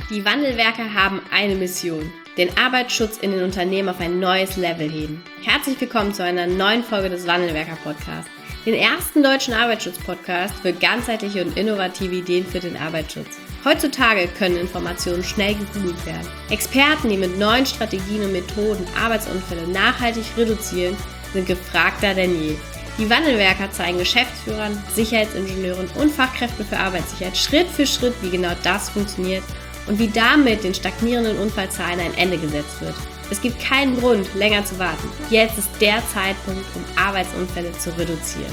Die Wandelwerker haben eine Mission: den Arbeitsschutz in den Unternehmen auf ein neues Level heben. Herzlich willkommen zu einer neuen Folge des Wandelwerker-Podcasts, den ersten deutschen Arbeitsschutz-Podcast für ganzheitliche und innovative Ideen für den Arbeitsschutz. Heutzutage können Informationen schnell gegoogelt werden. Experten, die mit neuen Strategien und Methoden Arbeitsunfälle nachhaltig reduzieren, sind gefragter denn je. Die Wandelwerker zeigen Geschäftsführern, Sicherheitsingenieuren und Fachkräften für Arbeitssicherheit Schritt für Schritt, wie genau das funktioniert und wie damit den stagnierenden Unfallzahlen ein Ende gesetzt wird. Es gibt keinen Grund, länger zu warten. Jetzt ist der Zeitpunkt, um Arbeitsunfälle zu reduzieren.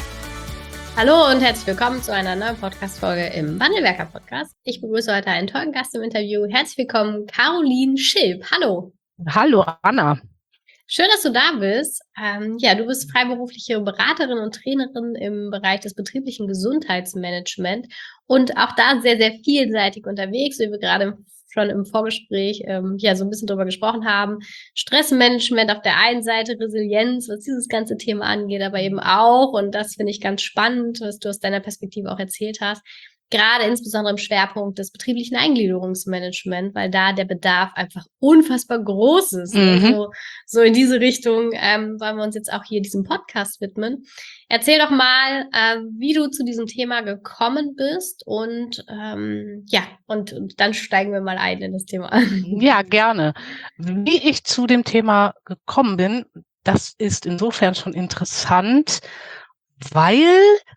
Hallo und herzlich willkommen zu einer neuen Podcast-Folge im Wandelwerker-Podcast. Ich begrüße heute einen tollen Gast im Interview. Herzlich willkommen, Caroline Schilp. Hallo. Hallo, Anna. Schön, dass du da bist. Du bist freiberufliche Beraterin und Trainerin im Bereich des betrieblichen Gesundheitsmanagement und auch da sehr, sehr vielseitig unterwegs, wie wir gerade schon im Vorgespräch so ein bisschen drüber gesprochen haben. Stressmanagement auf der einen Seite, Resilienz, was dieses ganze Thema angeht, aber eben auch, und das finde ich ganz spannend, was du aus deiner Perspektive auch erzählt hast, gerade insbesondere im Schwerpunkt des betrieblichen Eingliederungsmanagement, weil da der Bedarf einfach unfassbar groß ist. Also, so in diese Richtung wollen wir uns jetzt auch hier diesem Podcast widmen. Erzähl doch mal, wie du zu diesem Thema gekommen bist und dann steigen wir mal ein in das Thema. Ja, gerne. Wie ich zu dem Thema gekommen bin, das ist insofern schon interessant, weil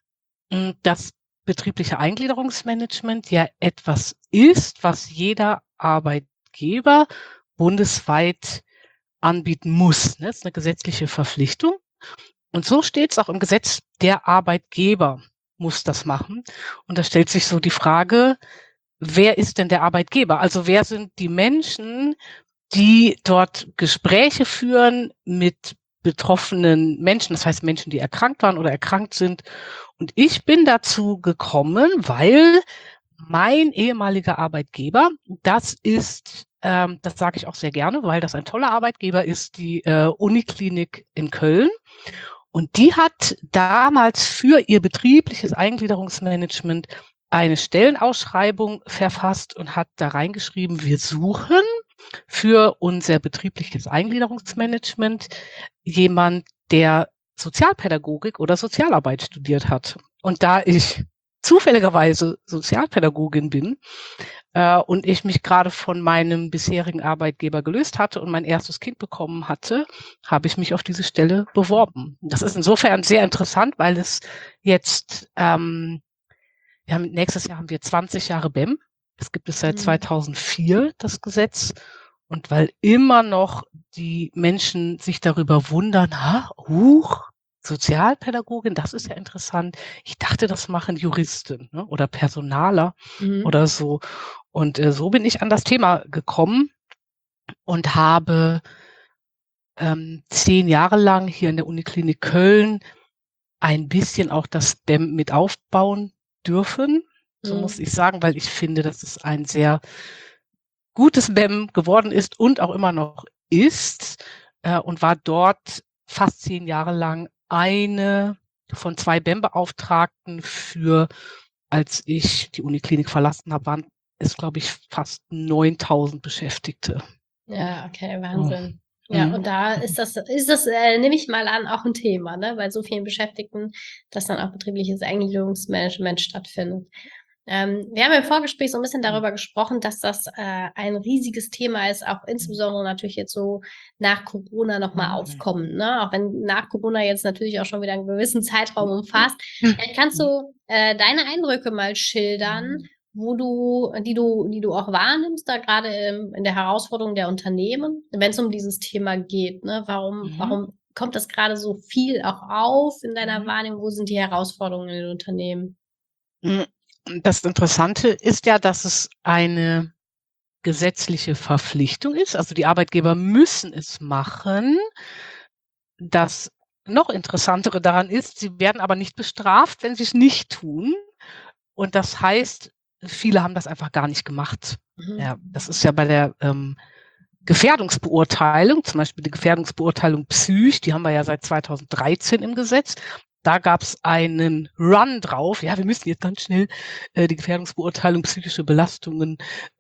das betriebliche Eingliederungsmanagement ja etwas ist, was jeder Arbeitgeber bundesweit anbieten muss. Das ist eine gesetzliche Verpflichtung. Und so steht es auch im Gesetz, der Arbeitgeber muss das machen. Und da stellt sich so die Frage, wer ist denn der Arbeitgeber? Also wer sind die Menschen, die dort Gespräche führen mit betroffenen Menschen, das heißt Menschen, die erkrankt waren oder erkrankt sind. Und ich bin dazu gekommen, weil mein ehemaliger Arbeitgeber, das sage ich auch sehr gerne, weil das ein toller Arbeitgeber ist, die Uniklinik in Köln. Und die hat damals für ihr betriebliches Eingliederungsmanagement eine Stellenausschreibung verfasst und hat da reingeschrieben, wir suchen für unser betriebliches Eingliederungsmanagement jemand, der Sozialpädagogik oder Sozialarbeit studiert hat. Und da ich zufälligerweise Sozialpädagogin bin und ich mich gerade von meinem bisherigen Arbeitgeber gelöst hatte und mein erstes Kind bekommen hatte, habe ich mich auf diese Stelle beworben. Das ist insofern sehr interessant, weil es jetzt, nächstes Jahr haben wir 20 Jahre BEM. Das gibt es seit 2004, das Gesetz. Und weil immer noch die Menschen sich darüber wundern, Sozialpädagogin, das ist ja interessant. Ich dachte, das machen Juristen, ne, oder Personaler oder so. Und so bin ich an das Thema gekommen und habe 10 Jahre lang hier in der Uniklinik Köln ein bisschen auch das BEM mit aufbauen dürfen. So muss ich sagen, weil ich finde, dass es ein sehr gutes BEM geworden ist und auch immer noch ist, und war dort fast 10 Jahre lang eine von 2 BEM-Beauftragten als ich die Uniklinik verlassen habe, waren es, glaube ich, fast 9.000 Beschäftigte. Ja, okay, Wahnsinn. Ja, und da ist das, nehme ich mal an, auch ein Thema, ne, bei so vielen Beschäftigten, dass dann auch betriebliches Eingliederungsmanagement stattfindet. Wir haben im Vorgespräch so ein bisschen darüber gesprochen, dass das ein riesiges Thema ist, auch insbesondere natürlich jetzt so nach Corona nochmal aufkommen, ne? Auch wenn nach Corona jetzt natürlich auch schon wieder einen gewissen Zeitraum umfasst. Kannst du deine Eindrücke mal schildern, die du auch wahrnimmst, da gerade in der Herausforderung der Unternehmen, wenn es um dieses Thema geht, ne? Warum kommt das gerade so viel auch auf in deiner Wahrnehmung? Wo sind die Herausforderungen in den Unternehmen? Das Interessante ist ja, dass es eine gesetzliche Verpflichtung ist. Also die Arbeitgeber müssen es machen. Das noch Interessantere daran ist, sie werden aber nicht bestraft, wenn sie es nicht tun. Und das heißt, viele haben das einfach gar nicht gemacht. Ja, das ist ja bei der Gefährdungsbeurteilung, zum Beispiel die Gefährdungsbeurteilung Psych, die haben wir ja seit 2013 im Gesetz. Da gab es einen Run drauf. Ja, wir müssen jetzt ganz schnell die Gefährdungsbeurteilung psychische Belastungen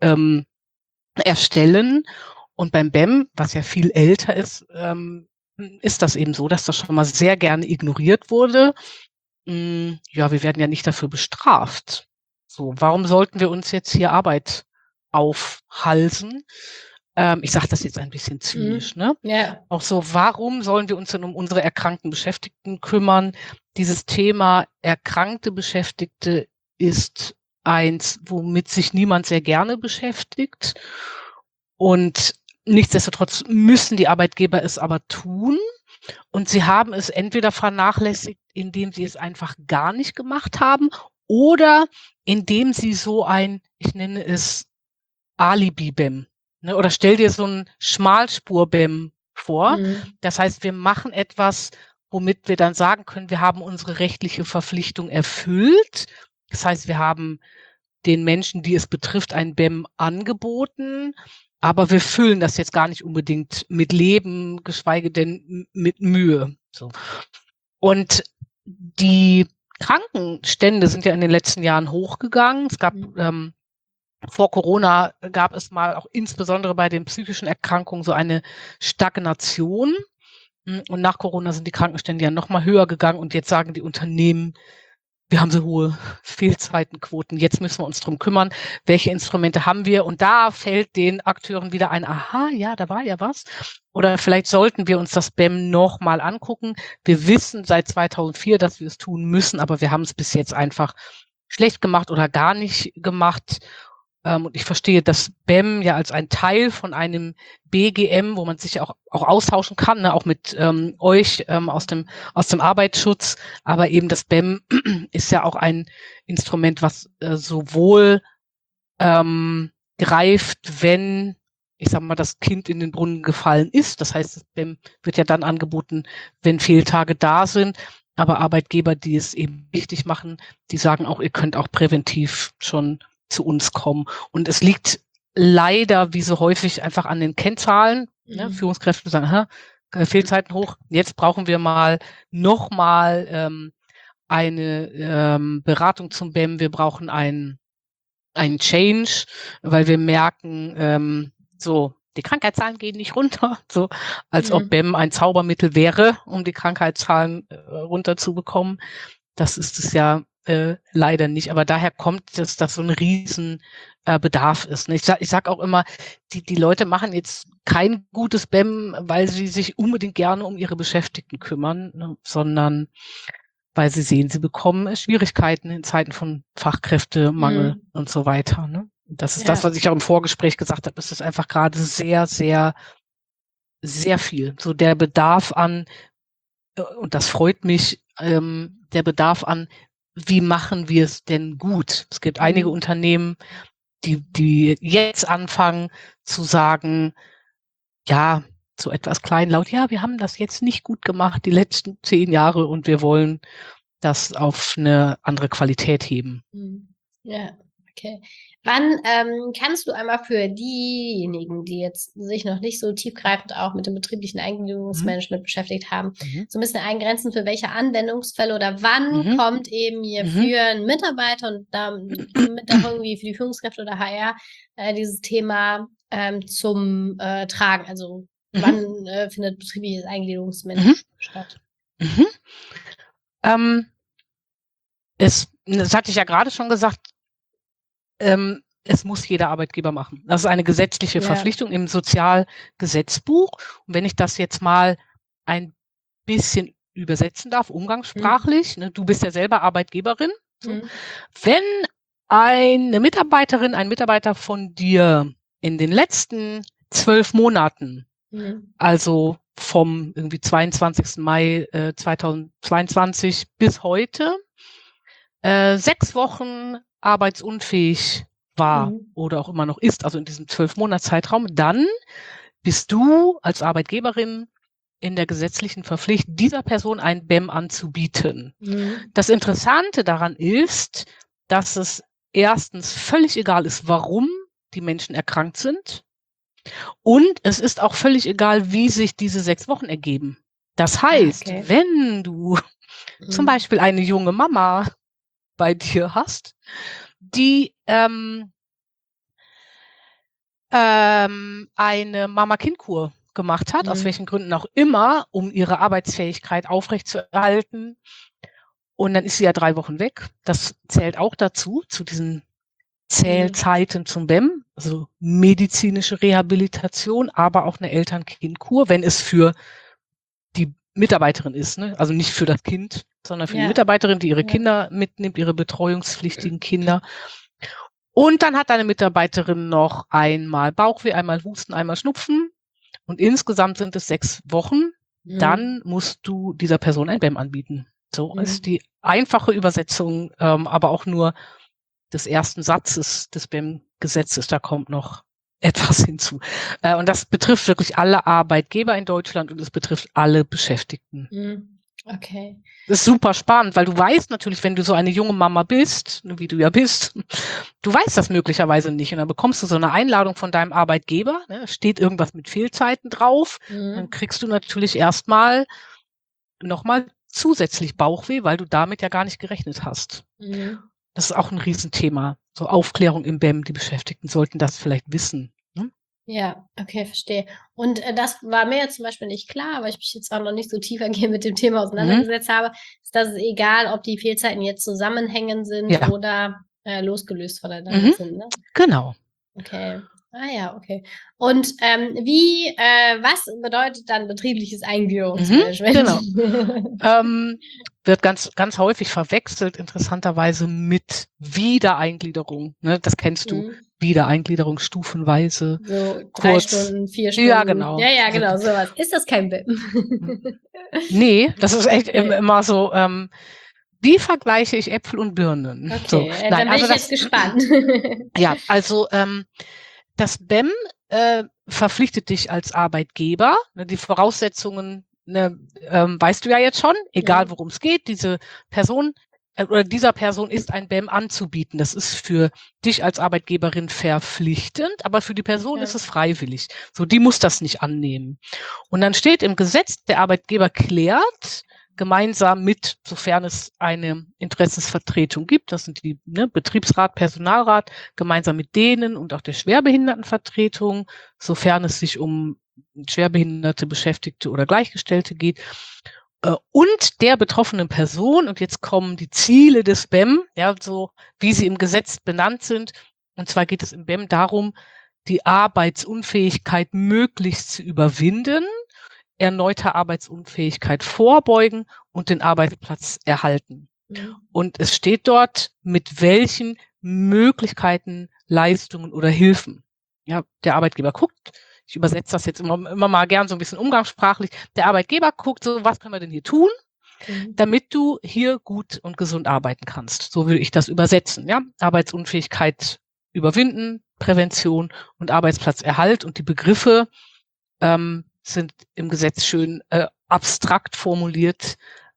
erstellen. Und beim BEM, was ja viel älter ist das eben so, dass das schon mal sehr gerne ignoriert wurde. Ja, wir werden ja nicht dafür bestraft. So, warum sollten wir uns jetzt hier Arbeit aufhalsen? Ich sage das jetzt ein bisschen zynisch, ne? Ja. Auch so, warum sollen wir uns denn um unsere erkrankten Beschäftigten kümmern? Dieses Thema erkrankte Beschäftigte ist eins, womit sich niemand sehr gerne beschäftigt. Und nichtsdestotrotz müssen die Arbeitgeber es aber tun. Und sie haben es entweder vernachlässigt, indem sie es einfach gar nicht gemacht haben, oder indem sie so ein, ich nenne es Alibi-BEM, ne? Oder stell dir so ein Schmalspur-BEM vor. Das heißt, wir machen etwas, womit wir dann sagen können, wir haben unsere rechtliche Verpflichtung erfüllt. Das heißt, wir haben den Menschen, die es betrifft, ein BEM angeboten, aber wir füllen das jetzt gar nicht unbedingt mit Leben, geschweige denn mit Mühe. So. Und die Krankenstände sind ja in den letzten Jahren hochgegangen. Es gab vor Corona gab es mal auch insbesondere bei den psychischen Erkrankungen so eine Stagnation. Und nach Corona sind die Krankenstände ja noch mal höher gegangen. Und jetzt sagen die Unternehmen, wir haben so hohe Fehlzeitenquoten. Jetzt müssen wir uns drum kümmern. Welche Instrumente haben wir? Und da fällt den Akteuren wieder ein, aha, ja, da war ja was. Oder vielleicht sollten wir uns das BEM noch mal angucken. Wir wissen seit 2004, dass wir es tun müssen, aber wir haben es bis jetzt einfach schlecht gemacht oder gar nicht gemacht. Und ich verstehe das BEM ja als ein Teil von einem BGM, wo man sich ja auch austauschen kann, ne, auch mit euch aus dem Arbeitsschutz. Aber eben das BEM ist ja auch ein Instrument, was sowohl greift, wenn, ich sag mal, das Kind in den Brunnen gefallen ist. Das heißt, das BEM wird ja dann angeboten, wenn Fehltage da sind. Aber Arbeitgeber, die es eben wichtig machen, die sagen auch, ihr könnt auch präventiv schon zu uns kommen. Und es liegt leider, wie so häufig, einfach an den Kennzahlen. Ne? Führungskräfte sagen, Fehlzeiten hoch, jetzt brauchen wir nochmal eine Beratung zum BEM, wir brauchen einen Change, weil wir merken, die Krankheitszahlen gehen nicht runter, so als ob BEM ein Zaubermittel wäre, um die Krankheitszahlen runterzubekommen. Das ist es ja leider nicht, aber daher kommt es, dass so ein riesen Bedarf ist. Ne? Ich sag auch immer, die Leute machen jetzt kein gutes BEM, weil sie sich unbedingt gerne um ihre Beschäftigten kümmern, ne? Sondern weil sie sehen, sie bekommen Schwierigkeiten in Zeiten von Fachkräftemangel und so weiter. Ne? Das ist das, was ich auch im Vorgespräch gesagt habe. Es ist einfach gerade sehr, sehr, sehr viel. So der Bedarf an, und das freut mich, der Bedarf an, wie machen wir es denn gut? Es gibt einige Unternehmen, die jetzt anfangen zu sagen, ja, so etwas kleinlaut, ja, wir haben das jetzt nicht gut gemacht, die letzten 10 Jahre, und wir wollen das auf eine andere Qualität heben. Ja, okay. Wann kannst du einmal für diejenigen, die jetzt sich noch nicht so tiefgreifend auch mit dem betrieblichen Eingliederungsmanagement beschäftigt haben, so ein bisschen eingrenzen, für welche Anwendungsfälle oder wann kommt eben hier für einen Mitarbeiter und damit auch irgendwie für die Führungskräfte oder HR dieses Thema zum Tragen? Also wann findet betriebliches Eingliederungsmanagement statt? Das hatte ich ja gerade schon gesagt, es muss jeder Arbeitgeber machen. Das ist eine gesetzliche Verpflichtung im Sozialgesetzbuch. Und wenn ich das jetzt mal ein bisschen übersetzen darf, umgangssprachlich, ne, du bist ja selber Arbeitgeberin. So. Wenn eine Mitarbeiterin, ein Mitarbeiter von dir in den letzten 12 Monaten, also vom irgendwie 22. Mai 2022 bis heute, 6 Wochen arbeitsunfähig war oder auch immer noch ist, also in diesem 12-Monats-Zeitraum, dann bist du als Arbeitgeberin in der gesetzlichen Verpflicht, dieser Person ein BEM anzubieten. Das Interessante daran ist, dass es erstens völlig egal ist, warum die Menschen erkrankt sind, und es ist auch völlig egal, wie sich diese 6 Wochen ergeben. Das heißt, wenn du zum Beispiel eine junge Mama bei dir hast, die eine Mama-Kind-Kur gemacht hat, aus welchen Gründen auch immer, um ihre Arbeitsfähigkeit aufrechtzuerhalten. Und dann ist sie ja 3 Wochen weg. Das zählt auch dazu, zu diesen Zählzeiten zum BEM, also medizinische Rehabilitation, aber auch eine Eltern-Kind-Kur, wenn es für die Mitarbeiterin ist, ne? Also nicht für das Kind, sondern für die Mitarbeiterin, die ihre Kinder mitnimmt, ihre betreuungspflichtigen Kinder. Und dann hat deine Mitarbeiterin noch einmal Bauchweh, einmal Husten, einmal Schnupfen. Und insgesamt sind es 6 Wochen. Dann musst du dieser Person ein BEM anbieten. So ist die einfache Übersetzung, aber auch nur des ersten Satzes des BEM-Gesetzes. Da kommt noch etwas hinzu. Und das betrifft wirklich alle Arbeitgeber in Deutschland und es betrifft alle Beschäftigten. Okay. Das ist super spannend, weil du weißt natürlich, wenn du so eine junge Mama bist, wie du ja bist, du weißt das möglicherweise nicht. Und dann bekommst du so eine Einladung von deinem Arbeitgeber, ne, steht irgendwas mit Fehlzeiten drauf, dann kriegst du natürlich erstmal nochmal zusätzlich Bauchweh, weil du damit ja gar nicht gerechnet hast. Das ist auch ein Riesenthema. So Aufklärung im BEM, die Beschäftigten sollten das vielleicht wissen. Ja, okay, verstehe. Und das war mir jetzt zum Beispiel nicht klar, weil ich mich jetzt auch noch nicht so tiefergehend mit dem Thema auseinandergesetzt habe, ist, dass es egal, ob die Fehlzeiten jetzt zusammenhängend sind oder losgelöst voneinander sind, ne? Genau. Okay. Ah ja, okay. Und was bedeutet dann betriebliches Eingliederungsmanagement? Genau. Wird ganz, ganz häufig verwechselt, interessanterweise mit Wiedereingliederung. Ne? Das kennst du. Wiedereingliederung stufenweise. So 3 Stunden, 4 Stunden. Ja, genau. Ja, genau, sowas. Ist das kein BEM? Nee, das ist echt immer so, wie vergleiche ich Äpfel und Birnen? Okay, So. dann bin ich jetzt gespannt. Ja, also das BEM verpflichtet dich als Arbeitgeber. Ne, die Voraussetzungen weißt du ja jetzt schon, egal worum es geht. Diese Person oder dieser Person ist ein BEM anzubieten. Das ist für dich als Arbeitgeberin verpflichtend, aber für die Person ist es freiwillig. So, die muss das nicht annehmen. Und dann steht im Gesetz, der Arbeitgeber klärt gemeinsam mit, sofern es eine Interessensvertretung gibt, das sind die Betriebsrat, Personalrat, gemeinsam mit denen und auch der Schwerbehindertenvertretung, sofern es sich um schwerbehinderte Beschäftigte oder Gleichgestellte geht, und der betroffenen Person. Und jetzt kommen die Ziele des BEM, ja, so wie sie im Gesetz benannt sind. Und zwar geht es im BEM darum, die Arbeitsunfähigkeit möglichst zu überwinden, erneuter Arbeitsunfähigkeit vorbeugen und den Arbeitsplatz erhalten. Und es steht dort, mit welchen Möglichkeiten, Leistungen oder Hilfen. Ja, der Arbeitgeber guckt, ich übersetze das jetzt immer mal gern so ein bisschen umgangssprachlich, der Arbeitgeber guckt so, was können wir denn hier tun, damit du hier gut und gesund arbeiten kannst. So würde ich das übersetzen. Ja, Arbeitsunfähigkeit überwinden, Prävention und Arbeitsplatzerhalt. Und die Begriffe sind im Gesetz schön abstrakt formuliert,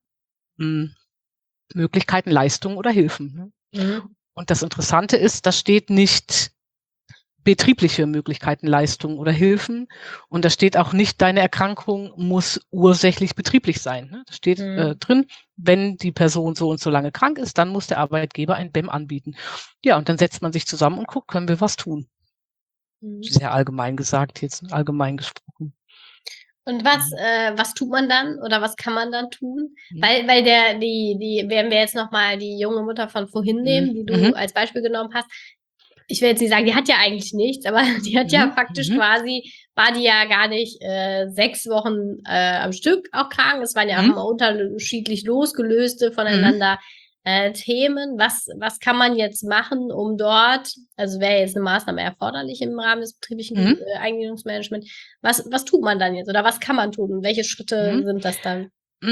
Möglichkeiten, Leistungen oder Hilfen. Und das Interessante ist, da steht nicht betriebliche Möglichkeiten, Leistungen oder Hilfen. Und da steht auch nicht, deine Erkrankung muss ursächlich betrieblich sein. Da steht drin, wenn die Person so und so lange krank ist, dann muss der Arbeitgeber ein BEM anbieten. Ja, und dann setzt man sich zusammen und guckt, können wir was tun. Sehr allgemein gesagt, jetzt allgemein gesprochen. Und was tut man dann oder was kann man dann tun? Weil wenn wir jetzt nochmal die junge Mutter von vorhin nehmen, die du als Beispiel genommen hast, ich will jetzt nicht sagen, die hat ja eigentlich nichts, aber die hat ja faktisch quasi, war die ja gar nicht 6 Wochen am Stück auch krank. Es waren ja auch immer unterschiedlich losgelöste voneinander Themen. Was kann man jetzt machen, um dort, also wäre jetzt eine Maßnahme erforderlich im Rahmen des betrieblichen Eingliederungsmanagements, was tut man dann jetzt oder was kann man tun und welche Schritte sind das dann?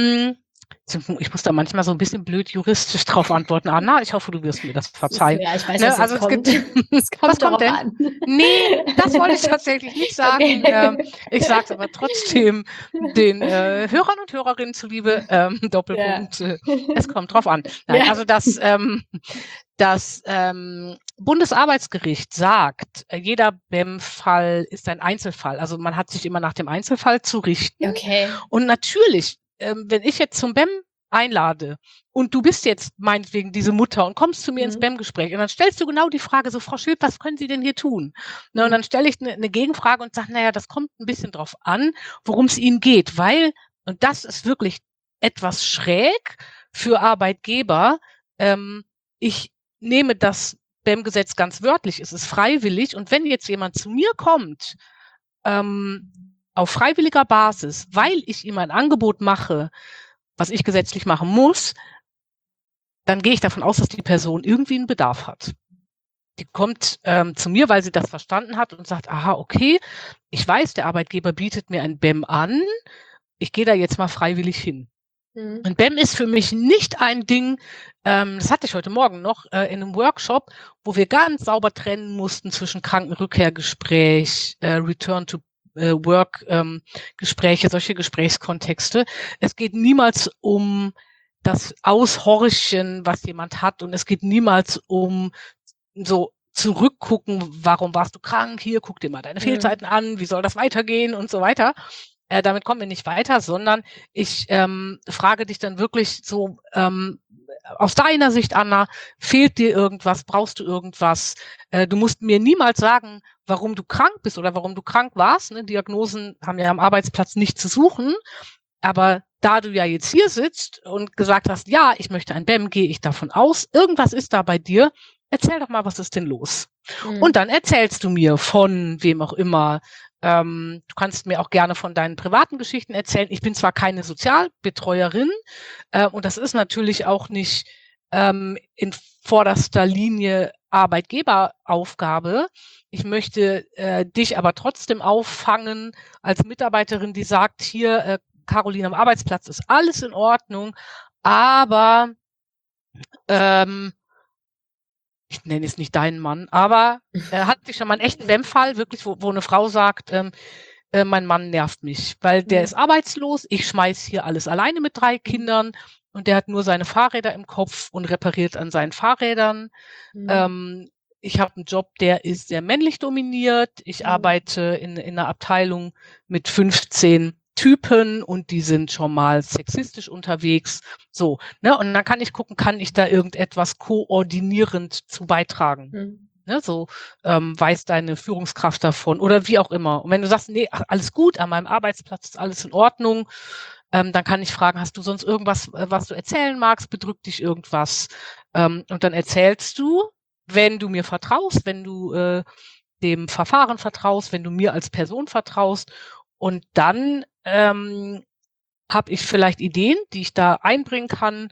Ich muss da manchmal so ein bisschen blöd juristisch drauf antworten. Anna, ich hoffe, du wirst mir das verzeihen. Ja, ich weiß, was also kommt. Es kommt darauf an. Nee, das wollte ich tatsächlich nicht sagen. Okay. Ich sage es aber trotzdem den Hörern und Hörerinnen zuliebe, Doppelpunkt, es kommt drauf an. Nein, also das Bundesarbeitsgericht sagt, jeder BEM-Fall ist ein Einzelfall. Also man hat sich immer nach dem Einzelfall zu richten. Okay. Und natürlich, wenn ich jetzt zum BEM einlade und du bist jetzt meinetwegen diese Mutter und kommst zu mir ins BEM-Gespräch und dann stellst du genau die Frage so, Frau Schild, was können Sie denn hier tun? Und dann stelle ich eine Gegenfrage und sage, naja, das kommt ein bisschen drauf an, worum es Ihnen geht, weil, und das ist wirklich etwas schräg für Arbeitgeber, ich nehme das BEM-Gesetz ganz wörtlich, es ist freiwillig und wenn jetzt jemand zu mir kommt, auf freiwilliger Basis, weil ich ihm ein Angebot mache, was ich gesetzlich machen muss, dann gehe ich davon aus, dass die Person irgendwie einen Bedarf hat. Die kommt zu mir, weil sie das verstanden hat und sagt, aha, okay, ich weiß, der Arbeitgeber bietet mir ein BEM an, ich gehe da jetzt mal freiwillig hin. Und BEM ist für mich nicht ein Ding, das hatte ich heute Morgen noch in einem Workshop, wo wir ganz sauber trennen mussten zwischen Krankenrückkehrgespräch, Return to Work Gespräche, solche Gesprächskontexte. Es geht niemals um das Aushorchen, was jemand hat, und es geht niemals um so zurückgucken, warum warst du krank, hier, guck dir mal deine Fehlzeiten an, wie soll das weitergehen und so weiter. Damit kommen wir nicht weiter, sondern ich frage dich dann wirklich so aus deiner Sicht, Anna, fehlt dir irgendwas, brauchst du irgendwas? Du musst mir niemals sagen, warum du krank bist oder warum du krank warst. Ne? Diagnosen haben ja am Arbeitsplatz nicht zu suchen. Aber da du ja jetzt hier sitzt und gesagt hast, ja, ich möchte ein BEM, gehe ich davon aus, irgendwas ist da bei dir. Erzähl doch mal, was ist denn los? Und dann erzählst du mir von wem auch immer. Du kannst mir auch gerne von deinen privaten Geschichten erzählen. Ich bin zwar keine Sozialbetreuerin und das ist natürlich auch nicht in vorderster Linie Arbeitgeberaufgabe. Ich möchte dich aber trotzdem auffangen als Mitarbeiterin, die sagt, hier, Caroline, am Arbeitsplatz ist alles in Ordnung, aber ich nenne jetzt nicht deinen Mann, aber hatte ich schon mal einen echten BEM-Fall, wirklich, wo eine Frau sagt, mein Mann nervt mich, weil der ist arbeitslos, ich schmeiß hier alles alleine mit 3 Kindern und der hat nur seine Fahrräder im Kopf und repariert an seinen Fahrrädern. Ich habe einen Job, der ist sehr männlich dominiert. Ich arbeite in einer Abteilung mit 15 Typen und die sind schon mal sexistisch unterwegs. So, ne? Und dann kann ich gucken, kann ich da irgendetwas koordinierend zu beitragen? Ne? So, weiß deine Führungskraft davon oder wie auch immer. Und wenn du sagst, nee, alles gut, an meinem Arbeitsplatz ist alles in Ordnung, dann kann ich fragen, hast du sonst irgendwas, was du erzählen magst? Bedrückt dich irgendwas? Und dann erzählst du, wenn du mir vertraust, wenn du dem Verfahren vertraust, wenn du mir als Person vertraust. Und dann habe ich vielleicht Ideen, die ich da einbringen kann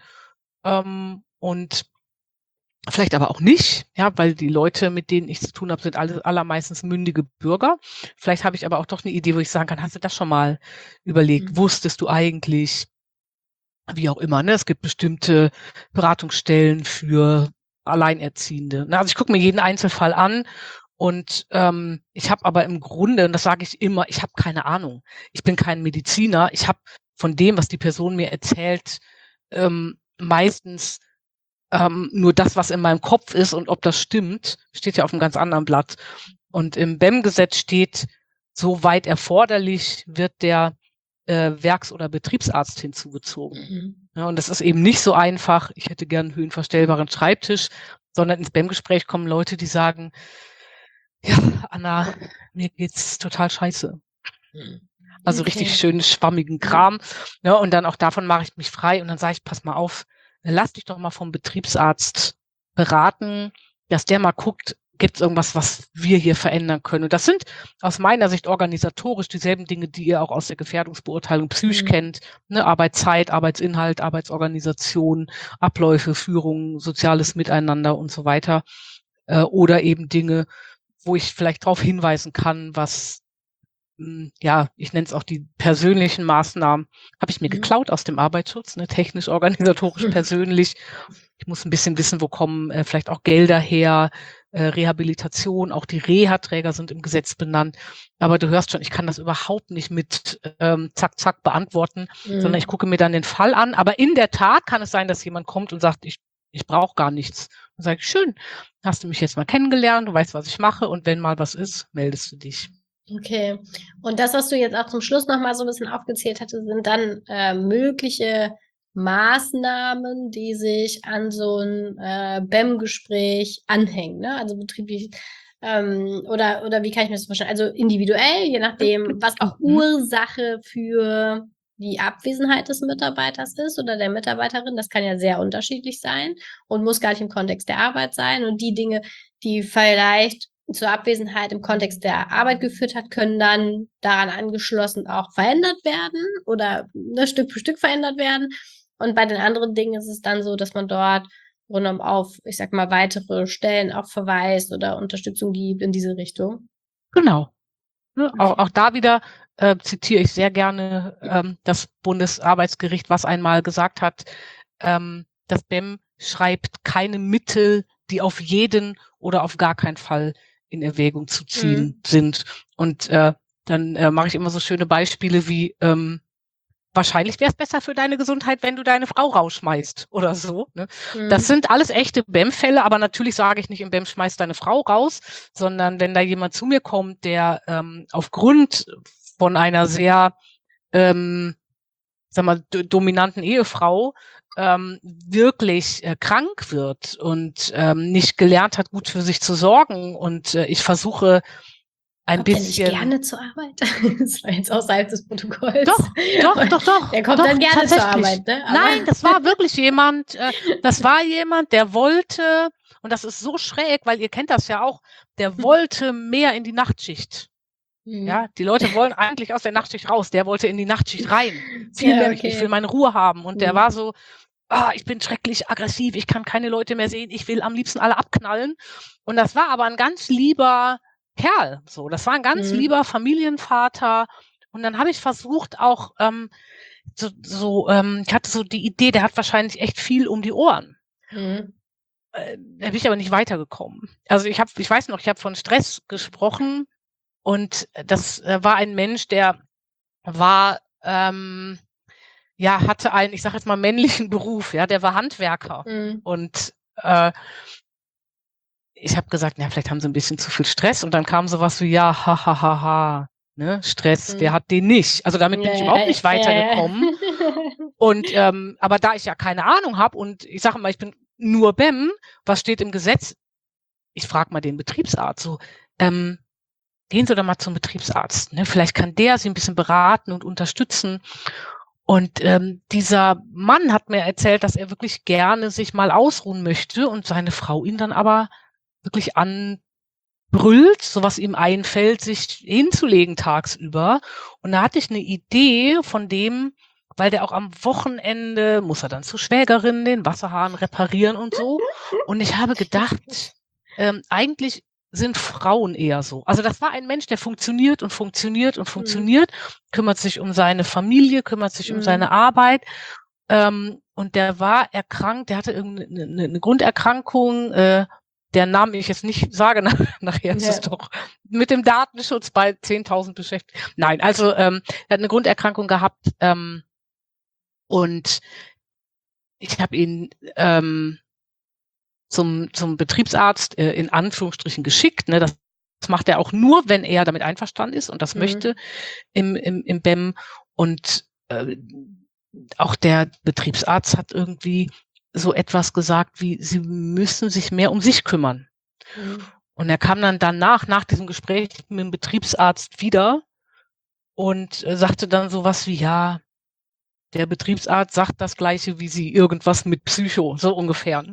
und vielleicht aber auch nicht, ja, weil die Leute, mit denen ich zu tun habe, sind allermeistens mündige Bürger. Vielleicht habe ich aber auch doch eine Idee, wo ich sagen kann, hast du das schon mal überlegt? Wusstest du eigentlich, wie auch immer, ne? Es gibt bestimmte Beratungsstellen für Alleinerziehende. Ne? Also ich gucke mir jeden Einzelfall an und ich habe aber im Grunde, und das sage ich immer, ich habe keine Ahnung. Ich bin kein Mediziner. Ich habe von dem, was die Person mir erzählt, meistens nur das, was in meinem Kopf ist, und ob das stimmt, steht ja auf einem ganz anderen Blatt. Und im BEM-Gesetz steht, soweit erforderlich, wird der Werks- oder Betriebsarzt hinzugezogen. Ja, und das ist eben nicht so einfach, ich hätte gern einen höhenverstellbaren Schreibtisch, sondern ins BEM-Gespräch kommen Leute, die sagen, ja, Anna, mir geht's total scheiße. Also richtig schön schwammigen Kram. Ja, und dann auch davon mache ich mich frei und dann sage ich, pass mal auf, lass dich doch mal vom Betriebsarzt beraten, dass der mal guckt, gibt es irgendwas, was wir hier verändern können. Und das sind aus meiner Sicht organisatorisch dieselben Dinge, die ihr auch aus der Gefährdungsbeurteilung Psych kennt. Ne? Arbeitszeit, Arbeitsinhalt, Arbeitsorganisation, Abläufe, Führung, soziales Miteinander und so weiter. Oder eben Dinge, wo ich vielleicht darauf hinweisen kann, was, ja, ich nenne es auch die persönlichen Maßnahmen, habe ich mir geklaut aus dem Arbeitsschutz, ne? Technisch, organisatorisch, persönlich. Ich muss ein bisschen wissen, wo kommen vielleicht auch Gelder her, Rehabilitation, auch die Reha-Träger sind im Gesetz benannt. Aber du hörst schon, ich kann das überhaupt nicht mit zack, zack beantworten, sondern ich gucke mir dann den Fall an. Aber in der Tat kann es sein, dass jemand kommt und sagt, ich brauche gar nichts. Dann sage ich, schön, hast du mich jetzt mal kennengelernt, du weißt, was ich mache und wenn mal was ist, meldest du dich. Okay. Und das, was du jetzt auch zum Schluss nochmal so ein bisschen aufgezählt hattest, sind dann mögliche Maßnahmen, die sich an so ein BEM-Gespräch anhängen, ne? Also betrieblich, oder wie kann ich mir das vorstellen? Also individuell, je nachdem, was auch Mhm. Ursache für die Abwesenheit des Mitarbeiters ist oder der Mitarbeiterin. Das kann ja sehr unterschiedlich sein und muss gar nicht im Kontext der Arbeit sein. Und die Dinge, die vielleicht zur Abwesenheit im Kontext der Arbeit geführt hat, können dann daran angeschlossen auch verändert werden oder Stück für Stück verändert werden. Und bei den anderen Dingen ist es dann so, dass man dort rundum auf, ich sag mal, weitere Stellen auch verweist oder Unterstützung gibt in diese Richtung. Genau. Ne, Okay. auch da wieder zitiere ich sehr gerne das Bundesarbeitsgericht, was einmal gesagt hat, das BEM schreibt keine Mittel, die auf jeden oder auf gar keinen Fall in Erwägung zu ziehen sind. Und dann mache ich immer so schöne Beispiele wie wahrscheinlich wäre es besser für deine Gesundheit, wenn du deine Frau rausschmeißt oder so. Ne? Das sind alles echte BEM-Fälle, aber natürlich sage ich nicht, im BEM schmeißt deine Frau raus, sondern wenn da jemand zu mir kommt, der aufgrund von einer sehr, sag mal, dominanten Ehefrau wirklich krank wird und nicht gelernt hat, gut für sich zu sorgen und ich versuche ein Kommt der nicht bisschen gerne zur Arbeit? Das war jetzt außerhalb des Protokolls. Doch. Der kommt dann gerne zur Tatsächlich. Arbeit, ne? Aber Nein, das war wirklich jemand, der wollte, und das ist so schräg, weil ihr kennt das ja auch, der wollte mehr in die Nachtschicht. Ja, die Leute wollen eigentlich aus der Nachtschicht raus, der wollte in die Nachtschicht rein. Viel Ja, mehr, ich will meine Ruhe haben. Und der war so, ich bin schrecklich aggressiv, ich kann keine Leute mehr sehen, ich will am liebsten alle abknallen. Und das war aber ein ganz lieber Kerl. So, das war ein ganz lieber Familienvater. Und dann habe ich versucht, auch ich hatte so die Idee, der hat wahrscheinlich echt viel um die Ohren. Da bin ich aber nicht weitergekommen. Also ich weiß noch, ich habe von Stress gesprochen und das war ein Mensch, der war hatte einen, ich sage jetzt mal, männlichen Beruf, ja, der war Handwerker. Und ich habe gesagt, ja, vielleicht haben sie ein bisschen zu viel Stress. Und dann kam sowas wie, ja, ha, ne, Stress, wer hat den nicht? Also damit bin ich überhaupt nicht weitergekommen. Und aber da ich ja keine Ahnung habe und ich sage mal, ich bin nur BEM, was steht im Gesetz? Ich frage mal den Betriebsarzt so, gehen Sie doch mal zum Betriebsarzt. Ne? Vielleicht kann der Sie ein bisschen beraten und unterstützen. Und dieser Mann hat mir erzählt, dass er wirklich gerne sich mal ausruhen möchte und seine Frau ihn dann aber wirklich anbrüllt, so was ihm einfällt, sich hinzulegen tagsüber. Und da hatte ich eine Idee von dem, weil der auch am Wochenende muss er dann zur Schwägerin den Wasserhahn reparieren und so. Und ich habe gedacht, eigentlich sind Frauen eher so. Also das war ein Mensch, der funktioniert und funktioniert und funktioniert, kümmert sich um seine Familie, kümmert sich um seine Arbeit. Und der war erkrankt, der hatte irgendeine Grunderkrankung, der Namen ich jetzt nicht sage, nachher ist es doch mit dem Datenschutz bei 10.000 beschäftigt. Nein, also er hat eine Grunderkrankung gehabt und ich habe ihn zum Betriebsarzt in Anführungsstrichen geschickt. Ne? Das macht er auch nur, wenn er damit einverstanden ist und das möchte im BEM. Und auch der Betriebsarzt hat irgendwie so etwas gesagt wie, sie müssen sich mehr um sich kümmern. Und er kam dann danach, nach diesem Gespräch mit dem Betriebsarzt wieder und sagte dann sowas wie, ja, der Betriebsarzt sagt das Gleiche wie Sie, irgendwas mit Psycho, so ungefähr.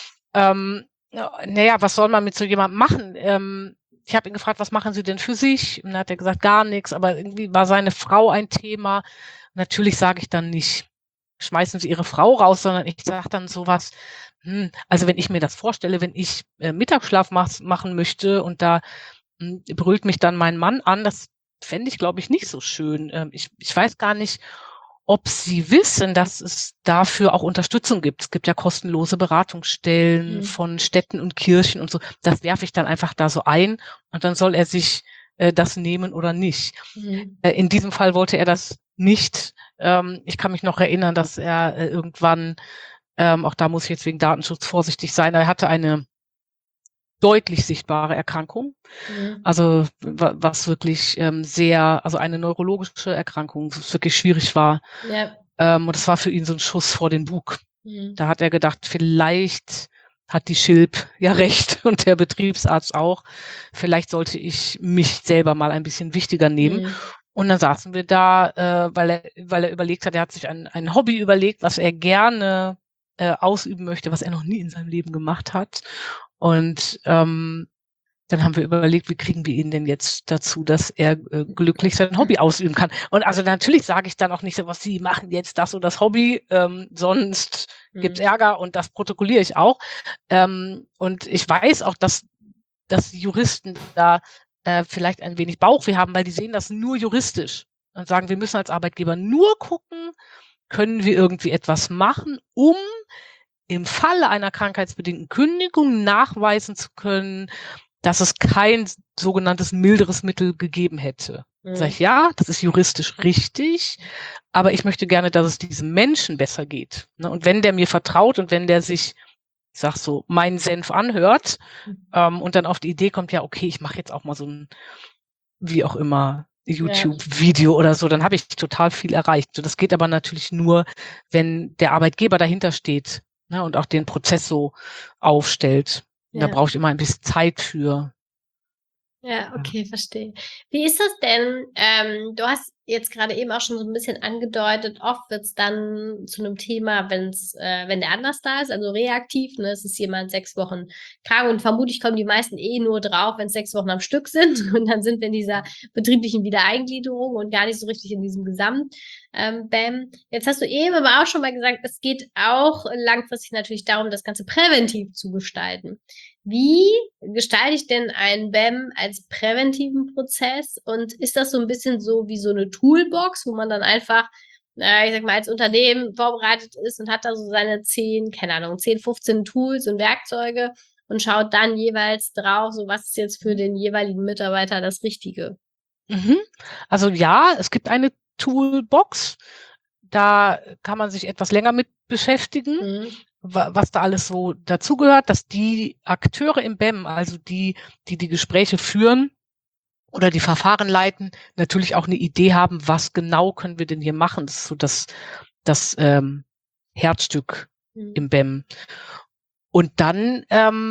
Was soll man mit so jemandem machen? Ich habe ihn gefragt, was machen Sie denn für sich? Und dann hat er gesagt, gar nichts, aber irgendwie war seine Frau ein Thema. Natürlich sage ich dann nicht, schmeißen Sie Ihre Frau raus, sondern ich sage dann sowas, also wenn ich mir das vorstelle, wenn ich Mittagsschlaf machen möchte und da brüllt mich dann mein Mann an, das fände ich, glaube ich, nicht so schön. Ich weiß gar nicht, ob Sie wissen, dass es dafür auch Unterstützung gibt. Es gibt ja kostenlose Beratungsstellen von Städten und Kirchen und so. Das werfe ich dann einfach da so ein und dann soll er sich das nehmen oder nicht. In diesem Fall wollte er das nicht. Ich kann mich noch erinnern, dass er irgendwann, auch da muss ich jetzt wegen Datenschutz vorsichtig sein, er hatte eine deutlich sichtbare Erkrankung. Also was wirklich also eine neurologische Erkrankung, was wirklich schwierig war. Und das war für ihn so ein Schuss vor den Bug. Da hat er gedacht, vielleicht hat die Schilp ja recht und der Betriebsarzt auch. Vielleicht sollte ich mich selber mal ein bisschen wichtiger nehmen. Und dann saßen wir da, weil er überlegt hat, er hat sich ein Hobby überlegt, was er gerne ausüben möchte, was er noch nie in seinem Leben gemacht hat. Und dann haben wir überlegt, wie kriegen wir ihn denn jetzt dazu, dass er glücklich sein Hobby ausüben kann. Und also natürlich sage ich dann auch nicht so was, Sie machen jetzt das und das Hobby, sonst gibt's Ärger, und das protokolliere ich auch. Und ich weiß auch, dass Juristen da vielleicht ein wenig Bauchweh haben, weil die sehen das nur juristisch und sagen, wir müssen als Arbeitgeber nur gucken, können wir irgendwie etwas machen, um im Falle einer krankheitsbedingten Kündigung nachweisen zu können, dass es kein sogenanntes milderes Mittel gegeben hätte. Sag ich, ja, das ist juristisch richtig, aber ich möchte gerne, dass es diesem Menschen besser geht. Ne? Und wenn der mir vertraut und wenn der sich, ich sag so, meinen Senf anhört und dann auf die Idee kommt, ja, okay, ich mache jetzt auch mal so ein, wie auch immer, YouTube-Video oder so, dann habe ich total viel erreicht. So, das geht aber natürlich nur, wenn der Arbeitgeber dahinter steht, ne, und auch den Prozess so aufstellt. Da brauche ich immer ein bisschen Zeit für. Ja, okay, verstehe. Wie ist das denn? Du hast jetzt gerade eben auch schon so ein bisschen angedeutet, oft wird's dann zu einem Thema, wenn der anders da ist, also reaktiv, ne? Es ist jemand 6 Wochen krank und vermutlich kommen die meisten nur drauf, wenn es 6 Wochen am Stück sind und dann sind wir in dieser betrieblichen Wiedereingliederung und gar nicht so richtig in diesem BAM. Jetzt hast du eben aber auch schon mal gesagt, es geht auch langfristig natürlich darum, das Ganze präventiv zu gestalten. Wie gestalte ich denn ein BAM als präventiven Prozess? Und ist das so ein bisschen so wie so eine Toolbox, wo man dann einfach, ich sag mal, als Unternehmen vorbereitet ist und hat da so seine 10, keine Ahnung, 10, 15 Tools und Werkzeuge und schaut dann jeweils drauf, so was ist jetzt für den jeweiligen Mitarbeiter das Richtige? Also ja, es gibt eine Toolbox, da kann man sich etwas länger mit beschäftigen, was da alles so dazugehört, dass die Akteure im BAM, also die Gespräche führen oder die Verfahren leiten, natürlich auch eine Idee haben, was genau können wir denn hier machen. Das ist so das Herzstück im BAM. Und dann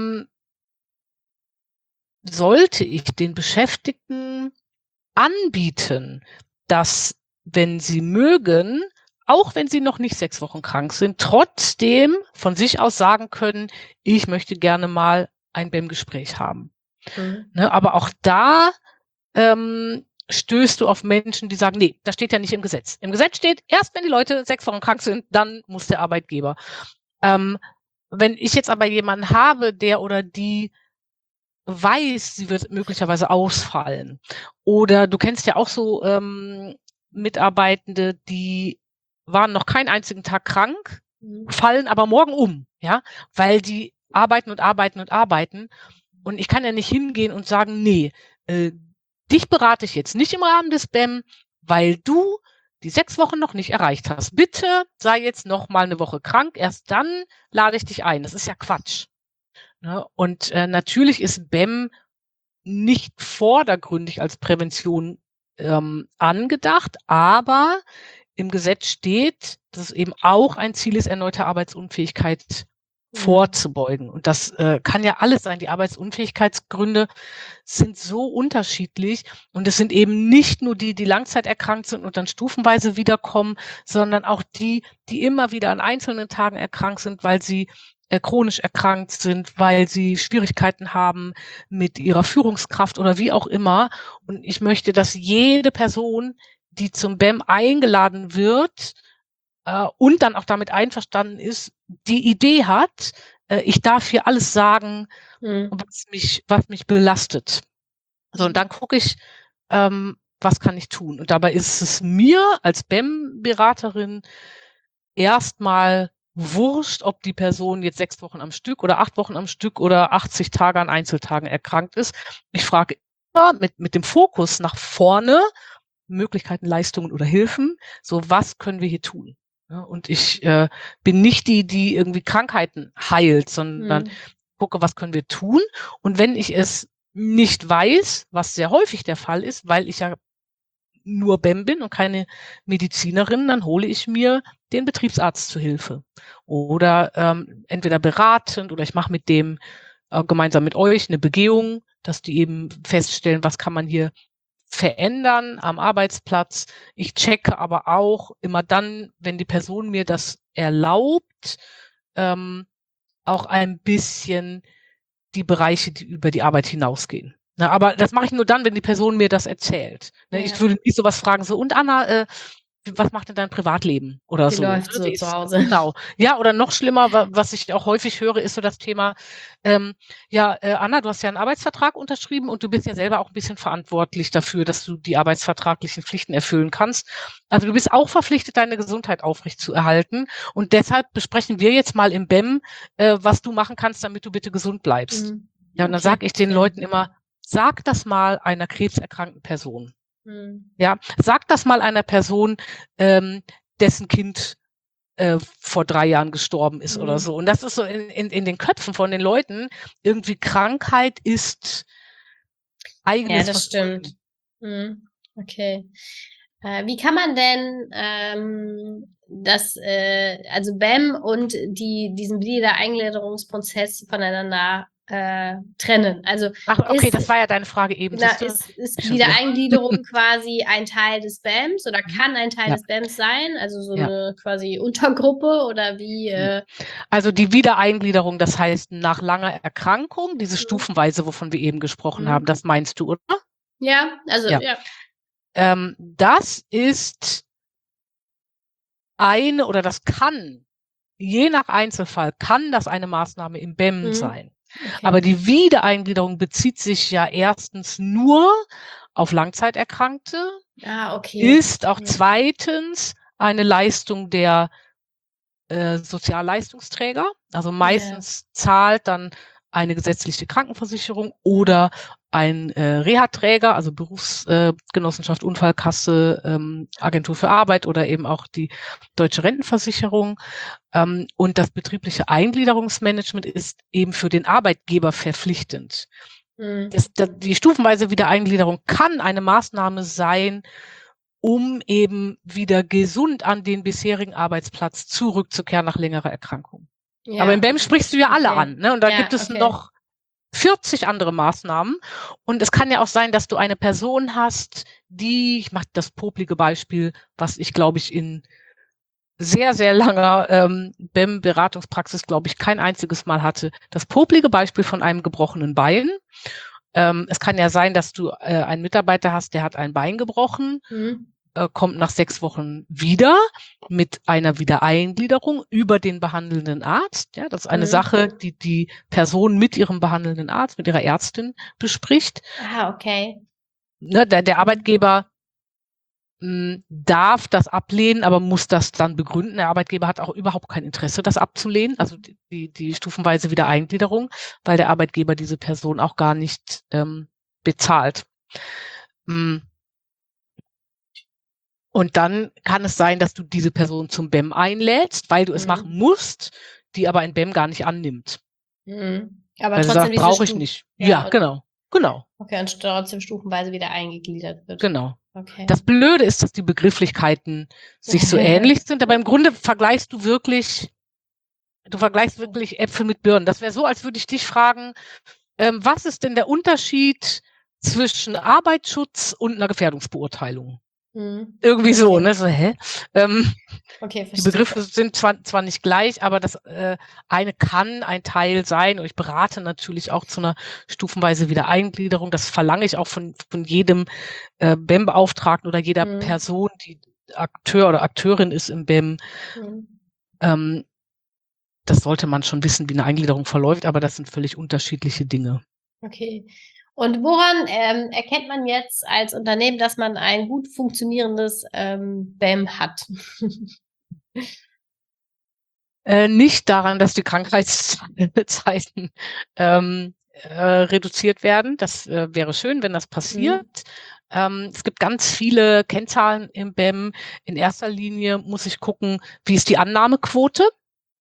sollte ich den Beschäftigten anbieten, dass, wenn sie mögen, auch wenn sie noch nicht 6 Wochen krank sind, trotzdem von sich aus sagen können, ich möchte gerne mal ein BAM-Gespräch haben. Ne, aber auch da stößt du auf Menschen, die sagen, nee, das steht ja nicht im Gesetz. Im Gesetz steht, erst wenn die Leute 6 Wochen krank sind, dann muss der Arbeitgeber. Wenn ich jetzt aber jemanden habe, der oder die weiß, sie wird möglicherweise ausfallen. Oder du kennst ja auch so Mitarbeitende, die waren noch keinen einzigen Tag krank, fallen aber morgen um, ja, weil die arbeiten und arbeiten und arbeiten. Und ich kann ja nicht hingehen und sagen, nee, dich berate ich jetzt nicht im Rahmen des BAM, weil du die 6 Wochen noch nicht erreicht hast. Bitte sei jetzt noch mal eine Woche krank, erst dann lade ich dich ein. Das ist ja Quatsch. Ne? Und natürlich ist BAM nicht vordergründig als Prävention angedacht, aber im Gesetz steht, dass es eben auch ein Ziel ist, erneute Arbeitsunfähigkeit vorzubeugen. Und das kann ja alles sein. Die Arbeitsunfähigkeitsgründe sind so unterschiedlich. Und es sind eben nicht nur die langzeiterkrankt sind und dann stufenweise wiederkommen, sondern auch die immer wieder an einzelnen Tagen erkrankt sind, weil sie chronisch erkrankt sind, weil sie Schwierigkeiten haben mit ihrer Führungskraft oder wie auch immer. Und ich möchte, dass jede Person, die zum BAM eingeladen wird, und dann auch damit einverstanden ist, die Idee hat, ich darf hier alles sagen, was mich belastet. So, und dann gucke ich, was kann ich tun? Und dabei ist es mir als BAM-Beraterin erstmal wurscht, ob die Person jetzt 6 Wochen am Stück oder 8 Wochen am Stück oder 80 Tage an Einzeltagen erkrankt ist. Ich frage immer mit dem Fokus nach vorne, Möglichkeiten, Leistungen oder Hilfen, so was können wir hier tun? Ja, und ich bin nicht die irgendwie Krankheiten heilt, sondern gucke, was können wir tun? Und wenn ich es nicht weiß, was sehr häufig der Fall ist, weil ich ja nur BEM bin und keine Medizinerin, dann hole ich mir den Betriebsarzt zu Hilfe. Oder entweder beratend oder ich mache mit dem gemeinsam mit euch eine Begehung, dass die eben feststellen, was kann man hier verändern am Arbeitsplatz. Ich checke aber auch immer dann, wenn die Person mir das erlaubt, auch ein bisschen die Bereiche, die über die Arbeit hinausgehen. Na, aber das mache ich nur dann, wenn die Person mir das erzählt. Ne, ich würde nicht sowas fragen, so, und Anna, was macht denn dein Privatleben oder Die so? läuft so zu Hause. Genau. Ja, oder noch schlimmer, was ich auch häufig höre, ist so das Thema, Anna, du hast ja einen Arbeitsvertrag unterschrieben und du bist ja selber auch ein bisschen verantwortlich dafür, dass du die arbeitsvertraglichen Pflichten erfüllen kannst. Also du bist auch verpflichtet, deine Gesundheit aufrechtzuerhalten. Und deshalb besprechen wir jetzt mal im BEM, was du machen kannst, damit du bitte gesund bleibst. Mhm. Ja, und dann sage ich den Leuten immer, sag das mal einer krebserkrankten Person. Ja, sag das mal einer Person, dessen Kind vor 3 Jahren gestorben ist oder so. Und das ist so in den Köpfen von den Leuten, irgendwie Krankheit ist eigenes. Ja, das stimmt. Okay. Wie kann man denn also BEM und diesen Wiedereingliederungsprozess voneinander trennen? Also Ach, okay, das war ja deine Frage eben. Ist Wiedereingliederung quasi ein Teil des BEMs oder kann ein Teil des BEMs sein? Also so eine quasi Untergruppe oder wie? Also die Wiedereingliederung, das heißt nach langer Erkrankung, diese stufenweise, wovon wir eben gesprochen haben, das meinst du, oder? Ja, also ja. Das ist das kann, je nach Einzelfall, kann das eine Maßnahme im BEM sein. Okay. Aber die Wiedereingliederung bezieht sich ja erstens nur auf Langzeiterkrankte, ist auch zweitens eine Leistung der Sozialleistungsträger. Also meistens zahlt dann eine gesetzliche Krankenversicherung oder ein Reha-Träger, also Berufsgenossenschaft, Unfallkasse, Agentur für Arbeit oder eben auch die Deutsche Rentenversicherung. Und das betriebliche Eingliederungsmanagement ist eben für den Arbeitgeber verpflichtend. Die stufenweise Wiedereingliederung kann eine Maßnahme sein, um eben wieder gesund an den bisherigen Arbeitsplatz zurückzukehren nach längerer Erkrankung. Ja, aber im BEM sprichst du ja alle an, ne? Und da gibt es noch 40 andere Maßnahmen. Und es kann ja auch sein, dass du eine Person hast, ich mache das poplige Beispiel, was ich, glaube ich, in sehr, sehr langer BEM-Beratungspraxis, glaube ich, kein einziges Mal hatte. Das poplige Beispiel von einem gebrochenen Bein. Es kann ja sein, dass du einen Mitarbeiter hast, der hat ein Bein gebrochen, kommt nach 6 Wochen wieder mit einer Wiedereingliederung über den behandelnden Arzt. Ja, das ist eine Sache, die die Person mit ihrem behandelnden Arzt, mit ihrer Ärztin bespricht. Ah, okay. Ne, der Arbeitgeber darf das ablehnen, aber muss das dann begründen. Der Arbeitgeber hat auch überhaupt kein Interesse, das abzulehnen, also die stufenweise Wiedereingliederung, weil der Arbeitgeber diese Person auch gar nicht bezahlt. Und dann kann es sein, dass du diese Person zum BEM einlädst, weil du es machen musst, die aber ein BEM gar nicht annimmt. Aber weil trotzdem brauche ich nicht. Ja, genau. Okay, und trotzdem stufenweise wieder eingegliedert wird. Genau. Okay. Das Blöde ist, dass die Begrifflichkeiten sich so ähnlich sind, aber im Grunde vergleichst du wirklich Äpfel mit Birnen. Das wäre so, als würde ich dich fragen, was ist denn der Unterschied zwischen Arbeitsschutz und einer Gefährdungsbeurteilung? Irgendwie so, ne? So, die Begriffe sind zwar nicht gleich, aber das eine kann ein Teil sein. Und ich berate natürlich auch zu einer stufenweise Wiedereingliederung. Das verlange ich auch von jedem BEM-Beauftragten oder jeder Person, die Akteur oder Akteurin ist im BEM. Das sollte man schon wissen, wie eine Eingliederung verläuft, aber das sind völlig unterschiedliche Dinge. Okay. Und woran erkennt man jetzt als Unternehmen, dass man ein gut funktionierendes BEM hat? Nicht daran, dass die Krankheitszeiten reduziert werden. Das wäre schön, wenn das passiert. Es gibt ganz viele Kennzahlen im BEM. In erster Linie muss ich gucken, wie ist die Annahmequote?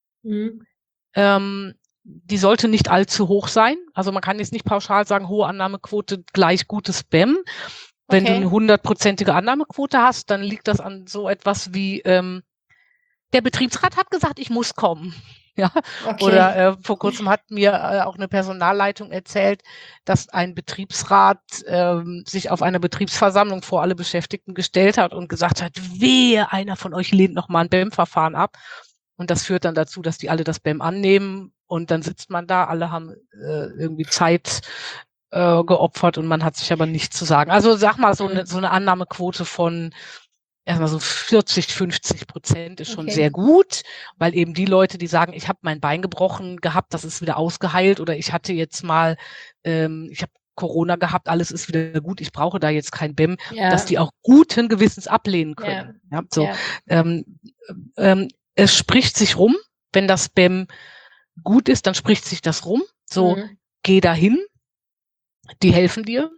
Die sollte nicht allzu hoch sein. Also man kann jetzt nicht pauschal sagen, hohe Annahmequote gleich gutes BEM. Wenn du Okay. eine 100%ige Annahmequote hast, dann liegt das an so etwas wie, der Betriebsrat hat gesagt, ich muss kommen. Ja, Okay. oder vor kurzem hat mir auch eine Personalleitung erzählt, dass ein Betriebsrat sich auf einer Betriebsversammlung vor alle Beschäftigten gestellt hat und gesagt hat, wehe, einer von euch lehnt nochmal ein BEM-Verfahren ab. Und das führt dann dazu, dass die alle das BEM annehmen und dann sitzt man da, alle haben irgendwie Zeit geopfert und man hat sich aber nichts zu sagen. Also sag mal, so eine Annahmequote von erstmal so 40-50% ist schon sehr gut, weil eben die Leute, die sagen, ich habe mein Bein gebrochen gehabt, das ist wieder ausgeheilt oder ich hatte jetzt mal, ich habe Corona gehabt, alles ist wieder gut, ich brauche da jetzt kein BEM, dass die auch guten Gewissens ablehnen können. Ja, so. Es spricht sich rum, wenn das BEM gut ist, dann spricht sich das rum. So, geh dahin, die helfen dir.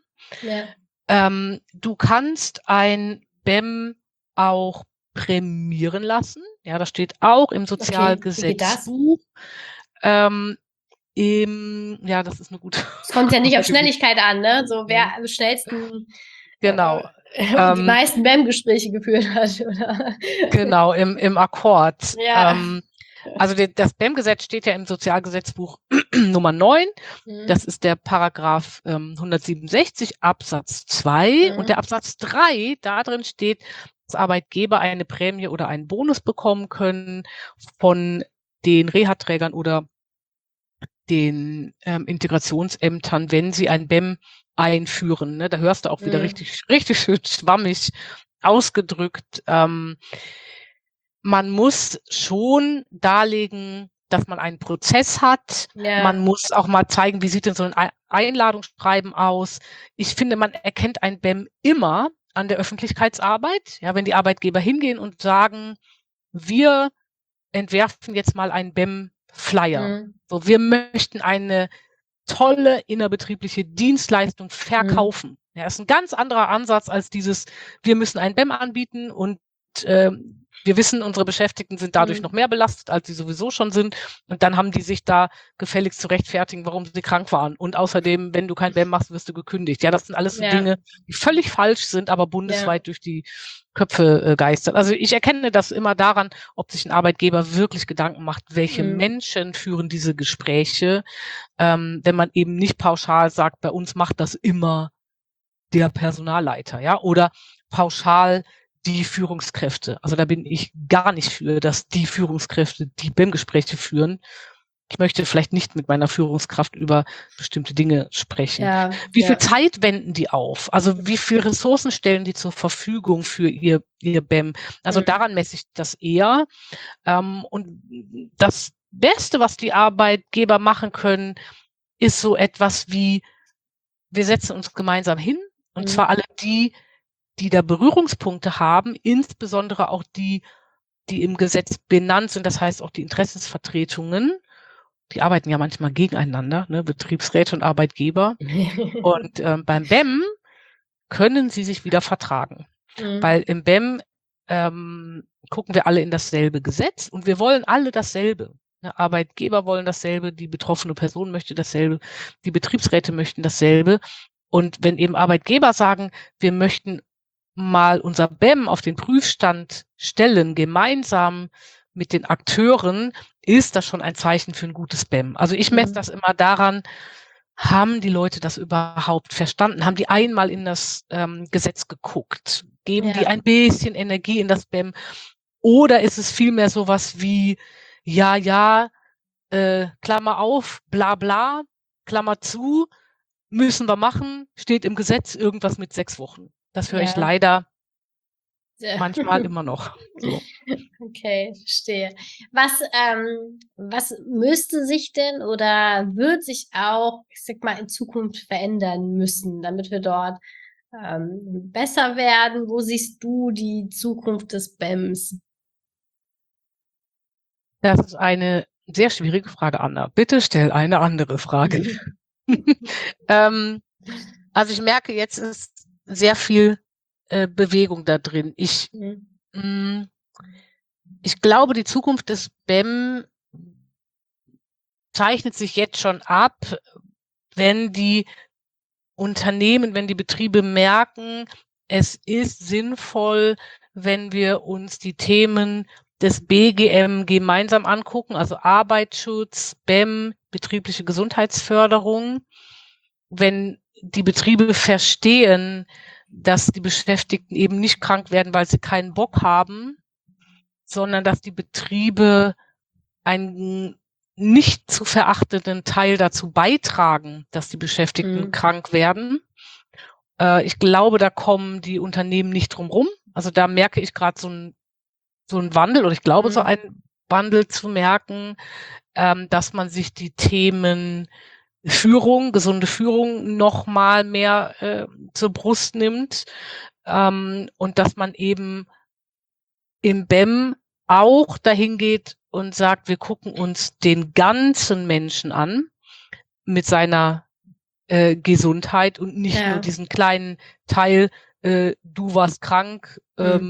Du kannst ein BEM auch prämieren lassen. Ja, das steht auch im Sozialgesetzbuch. Ja, das ist eine gute Es kommt ja nicht auf Schnelligkeit an, ne? So wer am schnellsten die meisten BEM-Gespräche geführt hat, oder? Genau, im Akkord. Also das BEM-Gesetz steht ja im Sozialgesetzbuch Nummer 9. Das ist der Paragraph 167 Absatz 2 und der Absatz 3, da drin steht, dass Arbeitgeber eine Prämie oder einen Bonus bekommen können von den Reha-Trägern oder den Integrationsämtern, wenn sie ein BEM einführen. Ne? Da hörst du auch wieder richtig schön schwammig ausgedrückt. Man muss schon darlegen, dass man einen Prozess hat. Man muss auch mal zeigen, wie sieht denn so ein Einladungsschreiben aus. Ich finde, man erkennt ein BEM immer an der Öffentlichkeitsarbeit. Ja, wenn die Arbeitgeber hingehen und sagen, wir entwerfen jetzt mal einen BEM-Flyer. So, wir möchten eine tolle innerbetriebliche Dienstleistung verkaufen. Ja, ist ein ganz anderer Ansatz als dieses, wir müssen ein BEM anbieten und wir wissen, unsere Beschäftigten sind dadurch noch mehr belastet, als sie sowieso schon sind. Und dann haben die sich da gefälligst zu rechtfertigen, warum sie krank waren. Und außerdem, wenn du kein BEM machst, wirst du gekündigt. Ja, das sind alles so Dinge, die völlig falsch sind, aber bundesweit durch die Köpfe geistern. Also ich erkenne das immer daran, ob sich ein Arbeitgeber wirklich Gedanken macht, welche Menschen führen diese Gespräche, wenn man eben nicht pauschal sagt, bei uns macht das immer der Personalleiter, ja, oder pauschal die Führungskräfte. Also da bin ich gar nicht für, dass die Führungskräfte die BEM-Gespräche führen. Ich möchte vielleicht nicht mit meiner Führungskraft über bestimmte Dinge sprechen. Wie viel Zeit wenden die auf? Also wie viele Ressourcen stellen die zur Verfügung für ihr BEM? Also daran messe ich das eher. Und das Beste, was die Arbeitgeber machen können, ist so etwas wie, wir setzen uns gemeinsam hin, und zwar alle die da Berührungspunkte haben, insbesondere auch die im Gesetz benannt sind, das heißt auch die Interessensvertretungen, die arbeiten ja manchmal gegeneinander, ne, Betriebsräte und Arbeitgeber. Und beim BEM können sie sich wieder vertragen, weil im BEM gucken wir alle in dasselbe Gesetz und wir wollen alle dasselbe. Ne, Arbeitgeber wollen dasselbe, die betroffene Person möchte dasselbe, die Betriebsräte möchten dasselbe. Und wenn eben Arbeitgeber sagen, wir möchten mal unser BEM auf den Prüfstand stellen, gemeinsam mit den Akteuren, ist das schon ein Zeichen für ein gutes BEM. Also ich messe das immer daran, haben die Leute das überhaupt verstanden? Haben die einmal in das Gesetz geguckt? Geben die ein bisschen Energie in das BEM? Oder ist es vielmehr sowas wie, Klammer auf, bla bla, Klammer zu, müssen wir machen, steht im Gesetz irgendwas mit 6 Wochen. Das höre ich leider manchmal immer noch. So. Okay, verstehe. Was müsste sich denn oder wird sich auch, ich sag mal, in Zukunft verändern müssen, damit wir dort besser werden? Wo siehst du die Zukunft des BEMs? Das ist eine sehr schwierige Frage, Anna. Bitte stell eine andere Frage. Also ich merke, jetzt ist sehr viel Bewegung da drin. Ich glaube, die Zukunft des BEM zeichnet sich jetzt schon ab, wenn die Unternehmen, wenn die Betriebe merken, es ist sinnvoll, wenn wir uns die Themen des BGM gemeinsam angucken, also Arbeitsschutz, BEM, betriebliche Gesundheitsförderung. Wenn die Betriebe verstehen, dass die Beschäftigten eben nicht krank werden, weil sie keinen Bock haben, sondern dass die Betriebe einen nicht zu verachtenden Teil dazu beitragen, dass die Beschäftigten krank werden. Ich glaube, da kommen die Unternehmen nicht drum rum. Also da merke ich gerade so einen Wandel, oder ich glaube, so einen Wandel zu merken, dass man sich die Themen Führung, gesunde Führung noch mal mehr zur Brust nimmt, und dass man eben im BEM auch dahin geht und sagt, wir gucken uns den ganzen Menschen an mit seiner Gesundheit und nicht nur diesen kleinen Teil, du warst krank,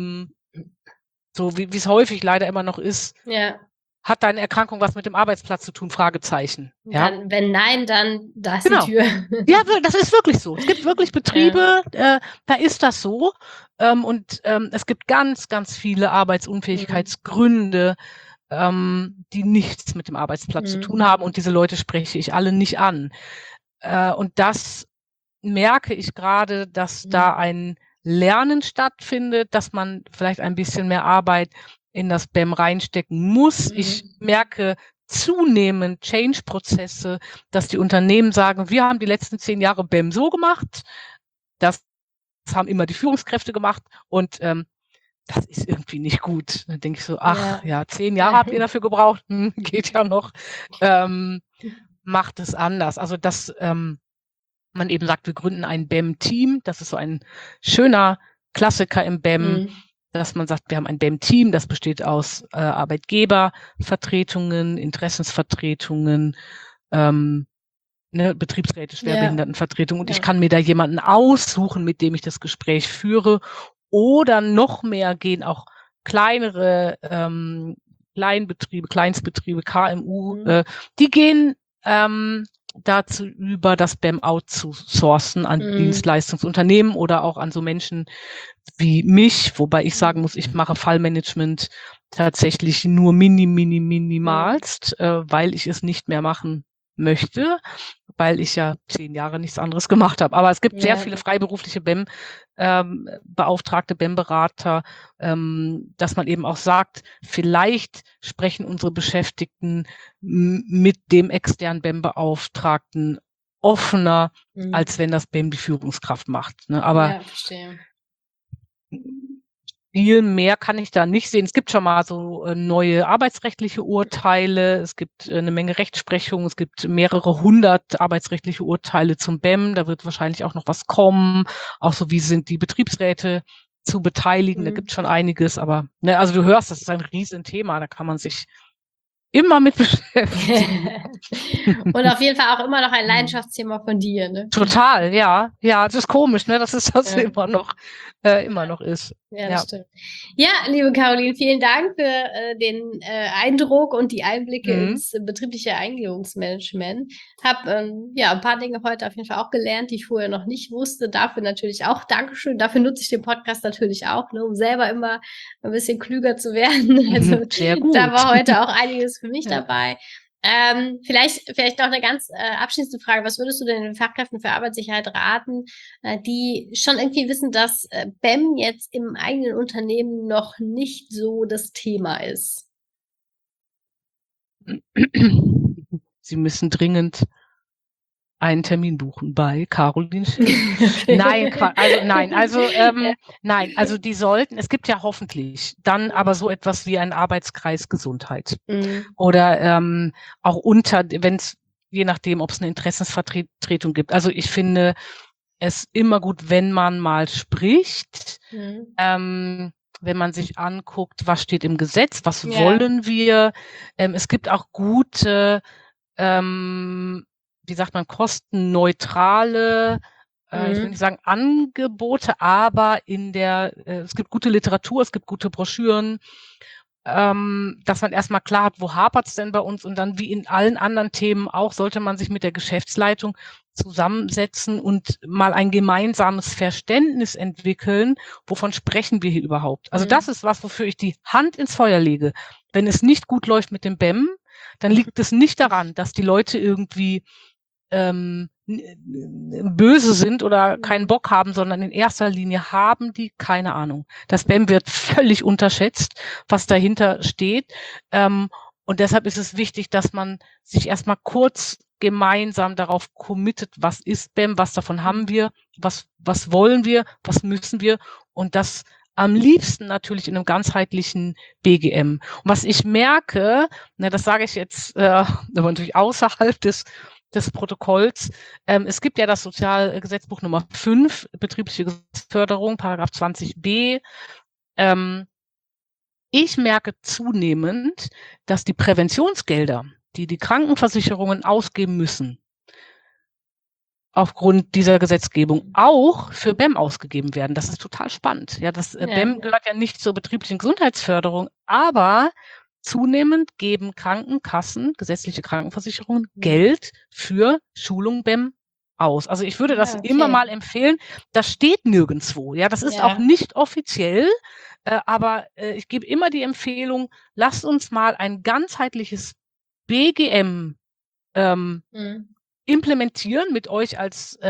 so wie es häufig leider immer noch ist. Ja. Hat deine Erkrankung was mit dem Arbeitsplatz zu tun? Fragezeichen. Ja? Dann, wenn nein, dann da ist die Tür. Ja, das ist wirklich so. Es gibt wirklich Betriebe, da ist das so. Und es gibt ganz, ganz viele Arbeitsunfähigkeitsgründe, die nichts mit dem Arbeitsplatz zu tun haben. Und diese Leute spreche ich alle nicht an. Und das merke ich gerade, dass da ein Lernen stattfindet, dass man vielleicht ein bisschen mehr Arbeit in das BEM reinstecken muss. Ich merke zunehmend Change-Prozesse, dass die Unternehmen sagen, wir haben die letzten 10 Jahre BEM so gemacht, das haben immer die Führungskräfte gemacht und das ist irgendwie nicht gut. Dann denke ich so, 10 Jahre habt ihr dafür gebraucht, geht ja noch, macht es anders. Also dass man eben sagt, wir gründen ein BEM-Team, das ist so ein schöner Klassiker im BEM, dass man sagt, wir haben ein BEM-Team, das besteht aus Arbeitgebervertretungen, Interessensvertretungen, Betriebsräte, Schwerbehindertenvertretungen, und ich kann mir da jemanden aussuchen, mit dem ich das Gespräch führe, oder noch mehr gehen auch kleinere Kleinbetriebe, Kleinstbetriebe, KMU, die gehen dazu über, das BEM outzusourcen an Dienstleistungsunternehmen oder auch an so Menschen wie mich, wobei ich sagen muss, ich mache Fallmanagement tatsächlich nur minimalst, weil ich es nicht mehr machen möchte, weil ich ja 10 Jahre nichts anderes gemacht habe. Aber es gibt sehr viele freiberufliche BEM-Beauftragte, BEM-Berater, dass man eben auch sagt, vielleicht sprechen unsere Beschäftigten mit dem externen BEM-Beauftragten offener, als wenn das BEM die Führungskraft macht. Ne? Aber viel mehr kann ich da nicht sehen. Es gibt schon mal so neue arbeitsrechtliche Urteile, es gibt eine Menge Rechtsprechung, es gibt mehrere 100 arbeitsrechtliche Urteile zum BEM, da wird wahrscheinlich auch noch was kommen, auch so wie sind die Betriebsräte zu beteiligen, da gibt es schon einiges, aber also du hörst, das ist ein Riesenthema, da kann man sich immer mit beschäftigen. Und auf jeden Fall auch immer noch ein Leidenschaftsthema von dir, ne? Total, ja. Ja, das ist komisch, ne, dass es das immer noch ist. Ja, das stimmt. Ja, liebe Caroline, vielen Dank für den Eindruck und die Einblicke ins betriebliche Eingliederungsmanagement. Hab ein paar Dinge heute auf jeden Fall auch gelernt, die ich vorher noch nicht wusste. Dafür natürlich auch Dankeschön. Dafür nutze ich den Podcast natürlich auch, ne, um selber immer ein bisschen klüger zu werden. Also sehr gut. Da war heute auch einiges für mich dabei. Vielleicht noch eine ganz abschließende Frage. Was würdest du denn den Fachkräften für Arbeitssicherheit raten, die schon irgendwie wissen, dass BEM jetzt im eigenen Unternehmen noch nicht so das Thema ist? Sie müssen dringend einen Termin buchen bei Caroline Schill. Nein, also die sollten, es gibt ja hoffentlich dann aber so etwas wie einen Arbeitskreis Gesundheit. Oder auch wenn es, je nachdem, ob es eine Interessensvertretung gibt. Also ich finde es immer gut, wenn man mal spricht, wenn man sich anguckt, was steht im Gesetz, was wollen wir. Es gibt auch gute wie sagt man, kostenneutrale, ich will nicht sagen Angebote, aber es gibt gute Literatur, es gibt gute Broschüren, dass man erstmal klar hat, wo hapert es denn bei uns, und dann wie in allen anderen Themen auch, sollte man sich mit der Geschäftsleitung zusammensetzen und mal ein gemeinsames Verständnis entwickeln, wovon sprechen wir hier überhaupt. Also das ist was, wofür ich die Hand ins Feuer lege. Wenn es nicht gut läuft mit dem BEM, dann liegt es nicht daran, dass die Leute irgendwie böse sind oder keinen Bock haben, sondern in erster Linie haben die keine Ahnung. Das BEM wird völlig unterschätzt, was dahinter steht. Und deshalb ist es wichtig, dass man sich erstmal kurz gemeinsam darauf committet, was ist BEM, was davon haben wir, was wollen wir, was müssen wir, und das am liebsten natürlich in einem ganzheitlichen BGM. Und was ich merke, das sage ich jetzt aber natürlich außerhalb des Protokolls. Es gibt ja das Sozialgesetzbuch Nummer 5, betriebliche Förderung, Paragraph 20b. Ich merke zunehmend, dass die Präventionsgelder, die die Krankenversicherungen ausgeben müssen, aufgrund dieser Gesetzgebung auch für BEM ausgegeben werden. Das ist total spannend. Ja, BEM gehört ja nicht zur betrieblichen Gesundheitsförderung, aber zunehmend geben Krankenkassen, gesetzliche Krankenversicherungen, Geld für Schulung BEM aus. Also ich würde das immer mal empfehlen. Das steht nirgendwo. Ja, das ist auch nicht offiziell, aber ich gebe immer die Empfehlung, lasst uns mal ein ganzheitliches BGM implementieren mit euch als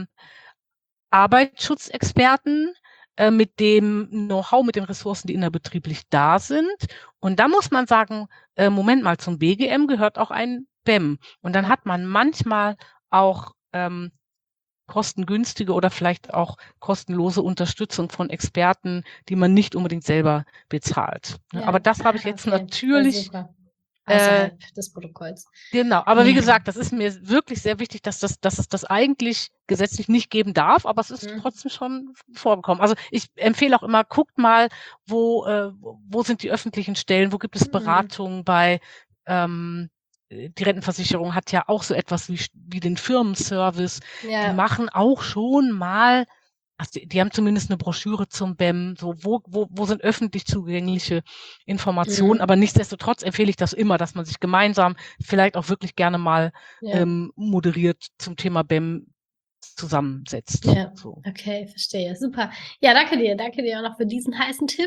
Arbeitsschutzexperten, mit dem Know-how, mit den Ressourcen, die innerbetrieblich da sind. Und da muss man sagen, Moment mal, zum BGM gehört auch ein BEM. Und dann hat man manchmal auch kostengünstige oder vielleicht auch kostenlose Unterstützung von Experten, die man nicht unbedingt selber bezahlt. Ja, aber das habe ich jetzt natürlich außerhalb des Protokolls. Genau, aber wie gesagt, das ist mir wirklich sehr wichtig, dass es das eigentlich gesetzlich nicht geben darf, aber es ist trotzdem schon vorgekommen. Also ich empfehle auch immer, guckt mal, wo sind die öffentlichen Stellen, wo gibt es Beratungen bei die Rentenversicherung hat ja auch so etwas wie den Firmenservice. Die machen auch schon mal, also die haben zumindest eine Broschüre zum BEM, so wo sind öffentlich zugängliche Informationen, aber nichtsdestotrotz empfehle ich das immer, dass man sich gemeinsam vielleicht auch wirklich gerne mal moderiert zum Thema BEM zusammensetzt. Ja, so. Okay, verstehe. Super. Ja, danke dir auch noch für diesen heißen Tipp.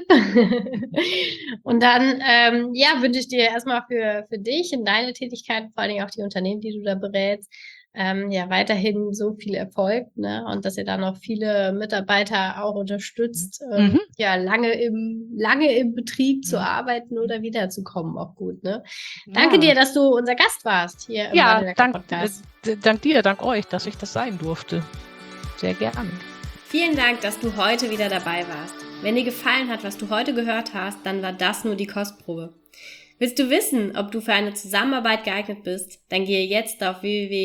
Und dann, wünsche ich dir erstmal für dich und deine Tätigkeit, vor allen Dingen auch die Unternehmen, die du da berätst, weiterhin so viel Erfolg, ne? Und dass ihr da noch viele Mitarbeiter auch unterstützt, lange im Betrieb zu arbeiten oder wiederzukommen, auch gut, ne? Danke dir, dass du unser Gast warst hier im Wandelwerker-Podcast. Dank dir, dank euch, dass ich das sein durfte. Sehr gerne. Vielen Dank, dass du heute wieder dabei warst. Wenn dir gefallen hat, was du heute gehört hast, dann war das nur die Kostprobe. Willst du wissen, ob du für eine Zusammenarbeit geeignet bist? Dann gehe jetzt auf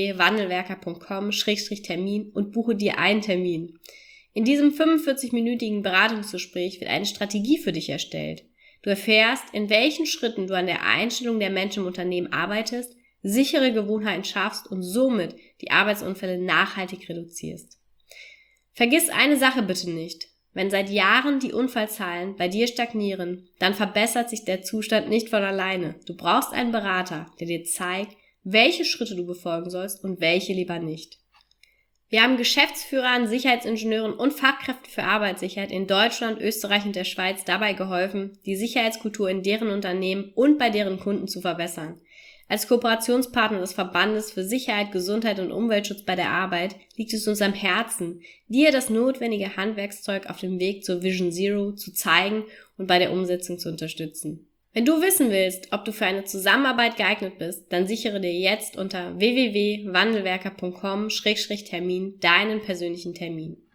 www.wandelwerker.com/Termin und buche dir einen Termin. In diesem 45-minütigen Beratungsgespräch wird eine Strategie für dich erstellt. Du erfährst, in welchen Schritten du an der Einstellung der Menschen im Unternehmen arbeitest, sichere Gewohnheiten schaffst und somit die Arbeitsunfälle nachhaltig reduzierst. Vergiss eine Sache bitte nicht. Wenn seit Jahren die Unfallzahlen bei dir stagnieren, dann verbessert sich der Zustand nicht von alleine. Du brauchst einen Berater, der dir zeigt, welche Schritte du befolgen sollst und welche lieber nicht. Wir haben Geschäftsführern, Sicherheitsingenieuren und Fachkräften für Arbeitssicherheit in Deutschland, Österreich und der Schweiz dabei geholfen, die Sicherheitskultur in deren Unternehmen und bei deren Kunden zu verbessern. Als Kooperationspartner des Verbandes für Sicherheit, Gesundheit und Umweltschutz bei der Arbeit liegt es uns am Herzen, dir das notwendige Handwerkszeug auf dem Weg zur Vision Zero zu zeigen und bei der Umsetzung zu unterstützen. Wenn du wissen willst, ob du für eine Zusammenarbeit geeignet bist, dann sichere dir jetzt unter www.wandelwerker.com/Termin deinen persönlichen Termin.